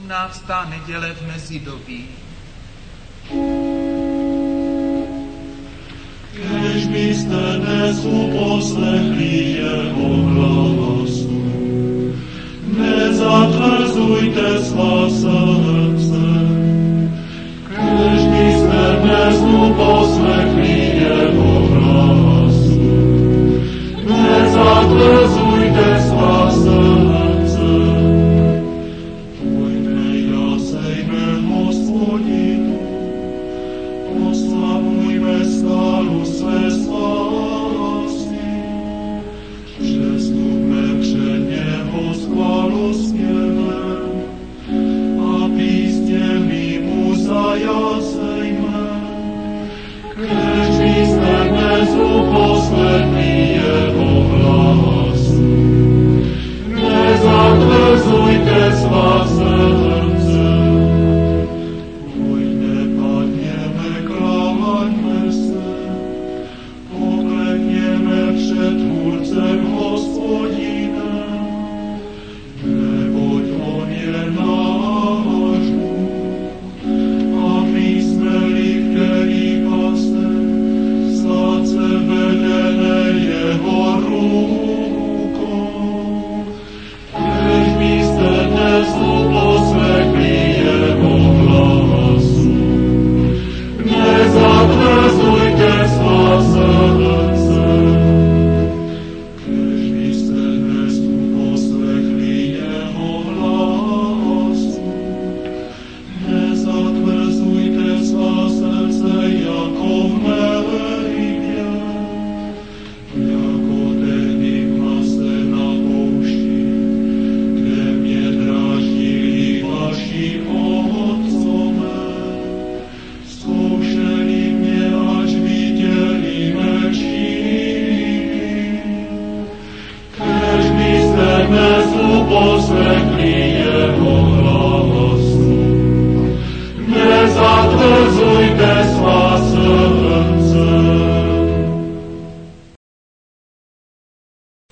17. neděle v mezidobí. Kež byste dnes uposlechli jeho hlasu, nezatvrzujte svá srdce. Kež byste dnes uposlechli jeho hlasu, nezatvrzujte svá srdce. Pojďme jasejme Hospodinu, oslavujme stálu své spásy, přestupme před něho s chválospěvem a písněmi mu zajasejme. Kež byste dnes uposlechli jeho hlasu, nezatvrzujte svá srdce. Pojďte, padněme, kláňme se, poklekněme před Tvůrcem Hospodinem, neboť on je náš Bůh, a my jsme lípkeri pastek, srdce vedené jeho rukou. Kež byste dnes uposlechli jeho hlasu, nezatvrzujte svá srdce. Kež byste dnes uposlechli jeho hlasu, nezatvrzujte svá srdce jako v Meribě, jako tehdy v mase na poušti, kde mě dráždili vaši